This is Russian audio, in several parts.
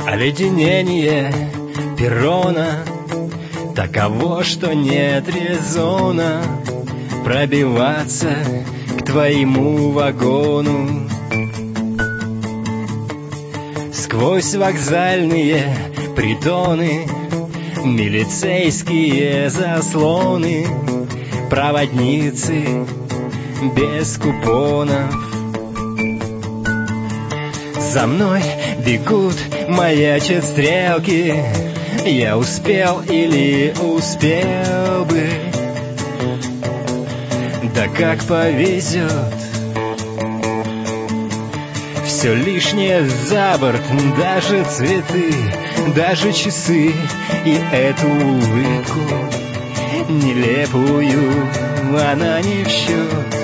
Оледенение перрона таково, что нет резона пробиваться к твоему вагону. Сквозь вокзальные притоны, милицейские заслоны, проводницы без купонов. За мной бегут, маячат стрелки, я успел или успел бы, да как повезет. Все лишнее за борт, даже цветы, даже часы и эту улыбку нелепую, она не в счет.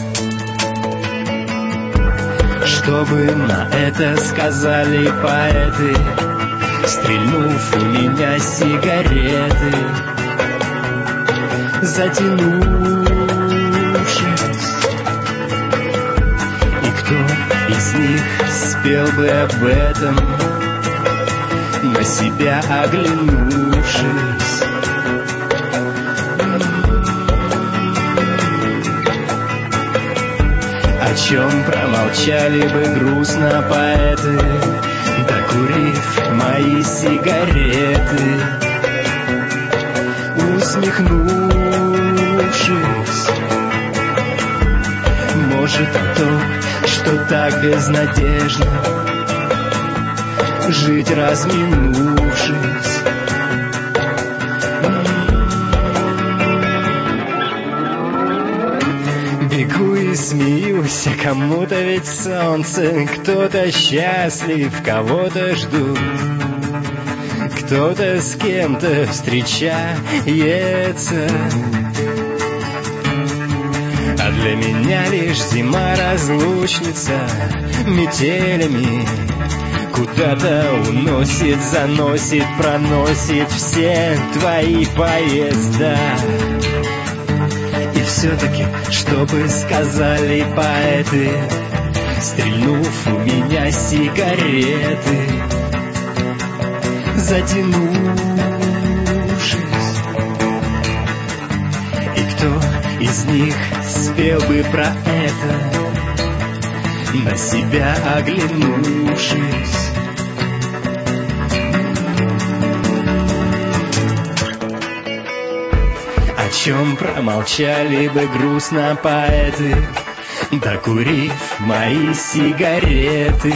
Что бы на это сказали поэты, стрельнув у меня сигареты, затянувшись? И кто из них спел бы об этом, на себя оглянувшись? О чем промолчали бы грустно поэты, докурив мои сигареты, усмехнувшись? Может, то, что так безнадежно жить, разминувшись? Бегу и смеюсь, а кому-то ведь солнце, кто-то счастлив, кого-то жду, кто-то с кем-то встречается. А для меня лишь зима разлучница, метелями куда-то уносит, заносит, проносит все твои поезда. И все-таки, что бы сказали поэты, стрельнув у меня сигареты, затянувшись? И кто из них спел бы про это, на себя оглянувшись? О чем промолчали бы грустно поэты, докурив мои сигареты,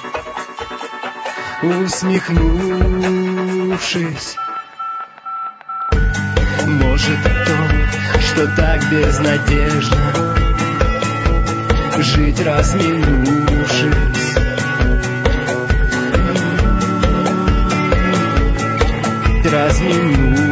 усмехнувшись? Может, то, что так безнадежно жить, разминувшись? Разминувшись.